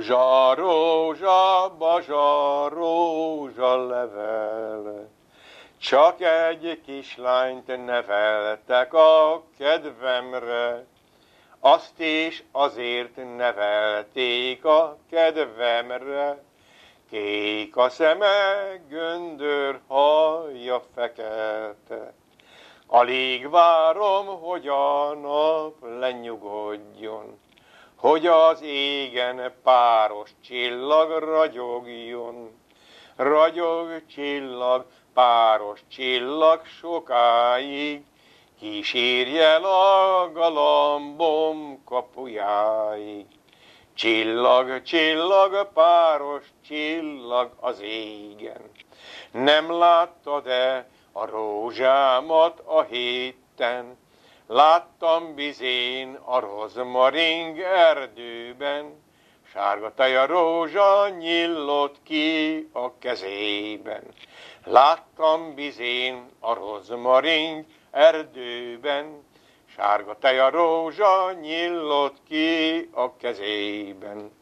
Rózsa, rózsa, bazsa, rózsa levele. Csak egy kislányt neveltek a kedvemre, azt is azért nevelték a kedvemre. Kék a szeme, göndör haja fekete. Alig várom, hogy a nap lenyugodjon, hogy az égen páros csillag ragyogjon. Ragyog csillag, páros csillag sokáig, kísérj el a galambom kapujáig. Csillag, csillag, páros csillag az égen. Nem láttad-e a rózsámat a héten? Láttam bizén a rozmaring erdőben, sárga teja rózsa nyillott ki a kezében. Láttam bizén a rozmaring erdőben, sárga teja rózsa nyillott ki a kezében.